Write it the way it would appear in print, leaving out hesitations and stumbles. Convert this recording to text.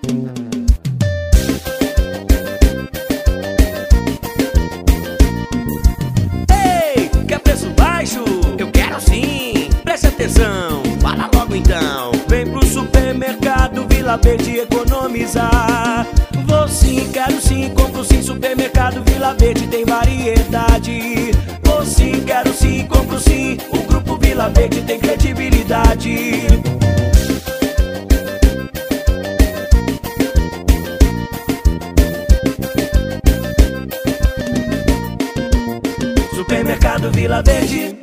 Ei, quer preço baixo? Eu quero sim, preste atenção, fala logo então. Vem pro supermercado Vila Verde economizar. Vou sim, quero sim, compro sim, supermercado Vila Verde tem variedade. Vou sim, quero sim, compro sim, o Grupo Vila Verde tem credibilidade. Supermercado Vila Verde,